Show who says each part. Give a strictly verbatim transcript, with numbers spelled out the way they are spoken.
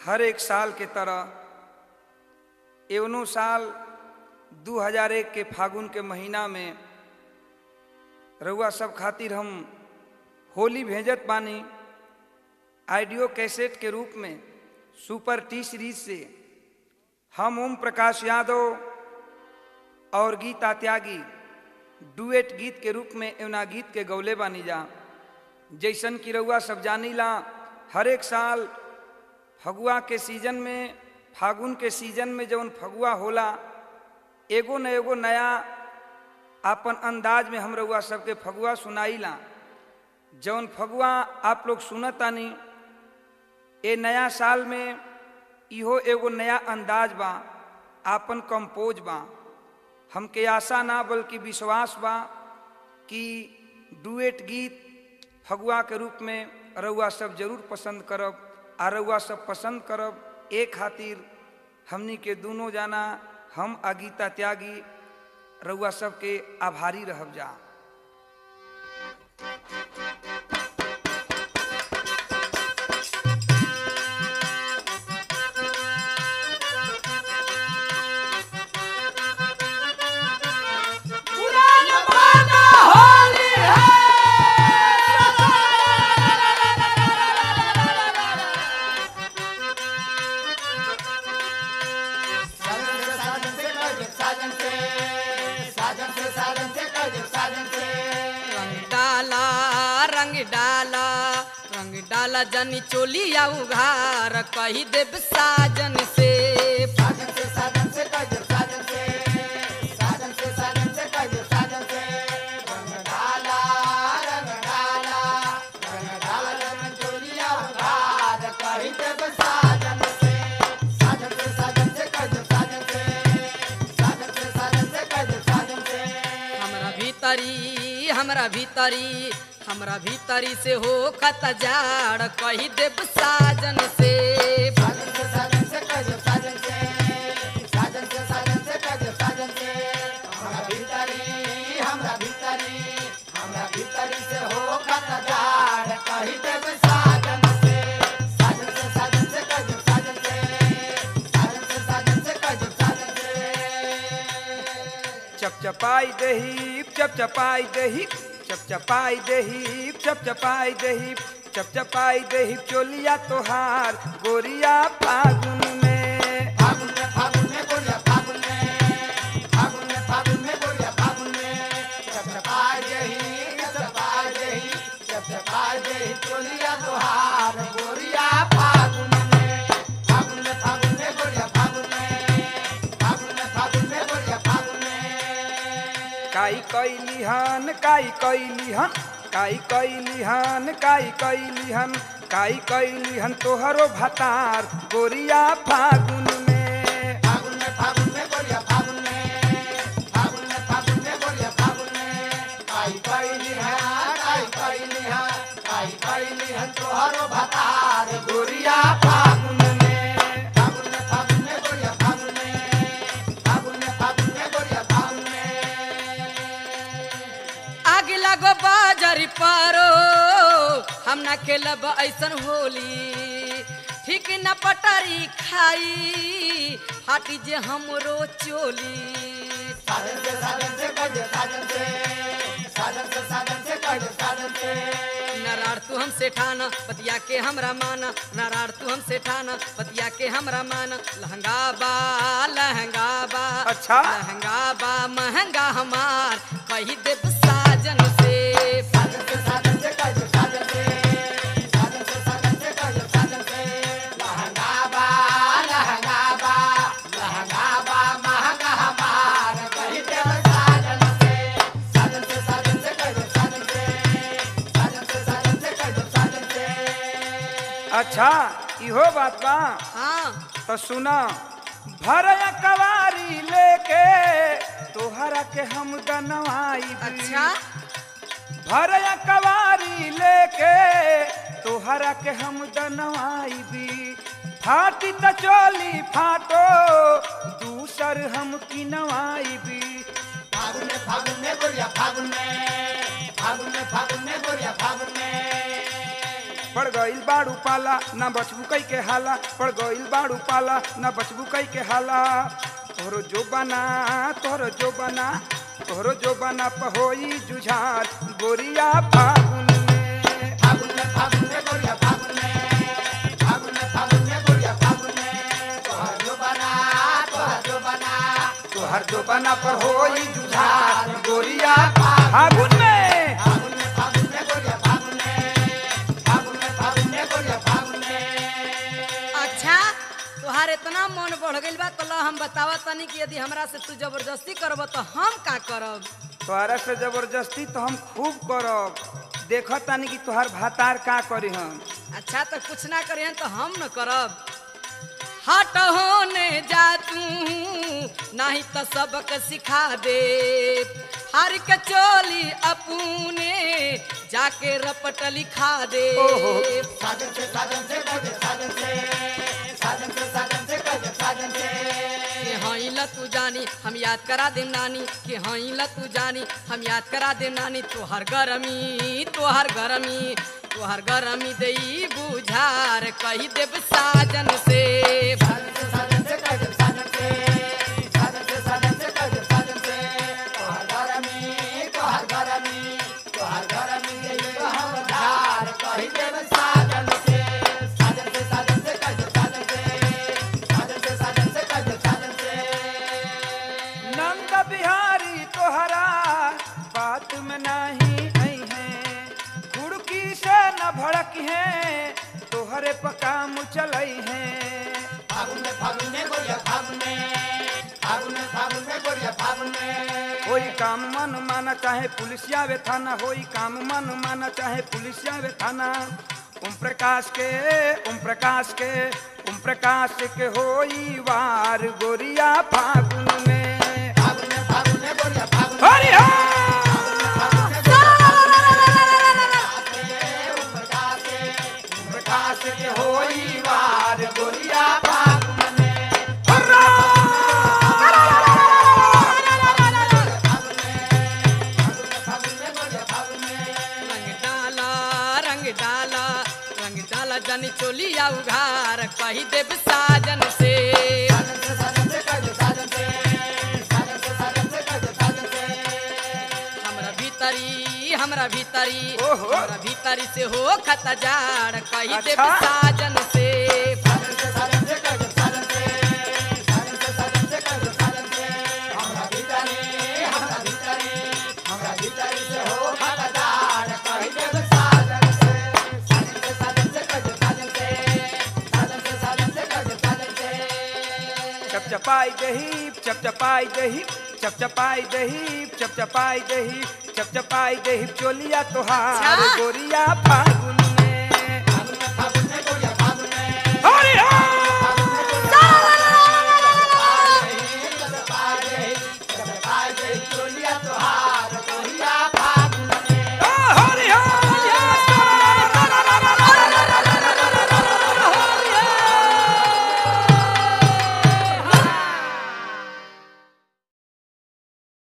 Speaker 1: हर एक साल के तरह एवनो साल दो हज़ार एक के फागुन के महीना में रउआ सब खातिर हम होली भेजत बानी ऑडियो कैसेट के रूप में सुपर टी सीरीज से। हम ओम प्रकाश यादव और गीता त्यागी डुएट गीत के रूप में एवना गीत के गौले बानी जा। जैसन कि रउआ सब जानीला हर एक साल फगुआ के सीजन में फागुन के सीजन में जौन फगुआ होला एगो न एगो नया आपन अंदाज में हम रउआ सबके फगुआ सुनाईला। जौन फगुआ आप लोग सुनतानी ए नया साल में इहो एगो नया अंदाज बा, आपन कंपोज बा। हमके आशा ना बल्कि विश्वास बा कि डुएट गीत फगुआ के रूप में रउआ सब जरूर पसंद करब आ रउआ सब पसंद करब। एक खातिर हमनी के दोनों जाना हम आ गीता त्यागी रउआ सब के आभारी रहब जा।
Speaker 2: डाला जनी चोलिया उघार कही देव साजन से साजन से साजन से कह देव साजन से साजन से साजन से कह देव साजन से रंग डाला रंग डाला रंग डाला जनी चोलिया उघार कही देव साजन से साजन से साजन से कह देव साजन से साजन से साजन से कह देव साजन से हमरा भीतरी हमरा भीतरी हमरा भीतरी से हो खत जाड़ कही देव साजन से साजन से साजन से कह देव साजन से साजन से साजन से कह देव साजन से हमरा भीतरी हमरा भीतरी हमरा भीतरी से हो खत जाड़ कही देव साजन से साजन से साजन से कह देव साजन से साजन से साजन से कह देव साजन से
Speaker 1: चपचपाई देही चपचपाई देही चपचपाई देही चपचपाई देही चपचपाई देही चोलिया तोहार गोरिया फागुन में
Speaker 2: फागुन में फागुन में गोरिया फागुन में फागुन में फागुन में गोरिया फागुन में चपचपाई देही चपचपाई देही चपचपाई देही चोलिया तोहार गोरिया फागुन में फागुन में फागुन में गोरिया फागुन में फागुन में फागुन में गोरिया फागुन में
Speaker 1: काई कैली हन काई कैली हन काई कैली हन काई कैली हन काई कैली हन तोहरो भतार गोरिया फागुन में
Speaker 2: फागुन में फागुन में गोरिया फागुन में फागुन में फागुन में गोरिया फागुन में काई कैली हन काई कैली हन काई कैली हन तोहरो भतार गोरिया फागुन में फागुन में फागुन में गोरिया फागुन में फागुन में फागुन में गोरिया फागुन में आग लगो बाजारी पारो हम ना खेलब ऐसन होली ठीक न पटारी खाई हाटी जे हमरो चोली साजन से साजन से कह दे साजन से साजन से साजन से कह दे साजन से नारार तू हमसे ठाना पतिया के हमरा माना नारार तू हमसे ठाना पतिया के हमरा माना लहंगा बा लहंगा बा
Speaker 1: अच्छा
Speaker 2: लहंगा बा महंगा हमार कही देव साजन से साजन से साजन से कह दे साजन से साजन से साजन से कह दे साजन से लहंगा बा लहंगा बा लहंगा बा महंगा हमार कही देव साजन से साजन से साजन से कह दे साजन से साजन से साजन से कह दे साजन से
Speaker 1: अच्छा इहो बात बा।
Speaker 2: हाँ
Speaker 1: तो सुना भरया कवारी लेके तोहरा के हम दनवाई
Speaker 2: अच्छा
Speaker 1: भरया कवारी लेके तोहरा के हम दनवाई भी फाटी त चोली फाटो दूसर हम की नवाई भी
Speaker 2: फागुन में फागुन में गोरिया फागुन में फागुन में फागुन में गोरिया फागुन में
Speaker 1: पड़ गईल बाड़ू पाला ना बचबू कई के हाला पड़ गईल बाड़ू पाला ना बचबू कई के हाला तोहरो जो बना तोहरो जो बना तोहरो जो बना पहोई जुझार गोरिया फागुन में
Speaker 2: फागुन में फागुन में गोरिया फागुन में फागुन में फागुन में गोरिया फागुन में तोहर जो बना तोहर जो बना
Speaker 1: तोहर जो बना पहोई जुझार गोरिया फागुन में
Speaker 2: फागुन में फागुन में गोरिया फागुन में फागुन में फागुन में गोरिया फागुन में। अच्छा तोहार इतना मन बढ़ गइल बा तो ला हम बतावा तनी कि यदि हमरा से तू जबरदस्ती करब तो हम का करब।
Speaker 1: तोहरा से जबरदस्ती तो हम खूब करब देखो तानी कि तोहर भातार का करी हम।
Speaker 2: अच्छा तो कुछ ना करिए तो हम न करब। हट होने जा तू नहीं तो सबक सिखा दे हर के चोली अपने जाके रपट लिखा दे। साजन से साजन से कह दे साजन से साजन से साजन से कह दे साजन से कि हाँ ला तू जानी हम याद करा दे नानी कि हाँ ला तू जानी हम याद करा दे नानी तोहर गरमी तोहर गरमी तोहर गरमी दई बुझार कही देव साजन से साजन से साजन से कह दे साजन से साजन से साजन से कह दे साजन से तोहर गरमी तोहर गरमी तोहर गरमी दई बुझार कही देव साजन से साजन से साजन से कह दे साजन से साजन से साजन से कह दे साजन से।
Speaker 1: नंद बिहारी तोहरा बात में नहीं आई है गुड़की से न भड़क है तोहरे पकाम चलई है।
Speaker 2: फागुन में फागुन में गोरिया फागुन में फागुन में फागुन में गोरिया फागुन में
Speaker 1: होई काम मन माना चाहे पुलिसिया वे थाना होई काम मन माना चाहे पुलिसिया वे थाना ओम प्रकाश के ओम प्रकाश के ओम प्रकाश के होई वार गोरिया फागुन में
Speaker 2: फागुन में फागुन में गोरिया फागुन में
Speaker 1: हरि हर प्रकाश के होई वार गोरिया फागुन में
Speaker 2: जनी चोलिया उघार कही देव साजन से साजन से साजन से कह दे साजन से साजन से साजन से कह दे साजन से हमरा भीतरी हमरा भीतरी हमरा भीतरी से हो खत जाड़ कही देव साजन से साजन से साजन से कह दे साजन से साजन से साजन से कह दे साजन से हमरा भीतरी हमरा भीतरी हमरा भीतरी से हो खत जाड़ कही देव साजन से साजन से साजन से कह दे साजन से साजन से साजन से कह दे साजन से।
Speaker 1: चपचपाई दही चपचपाई दही चपचपाई दही चपचपाई दही चपचपाई दही चोलिया तोहार गोरिया फागुन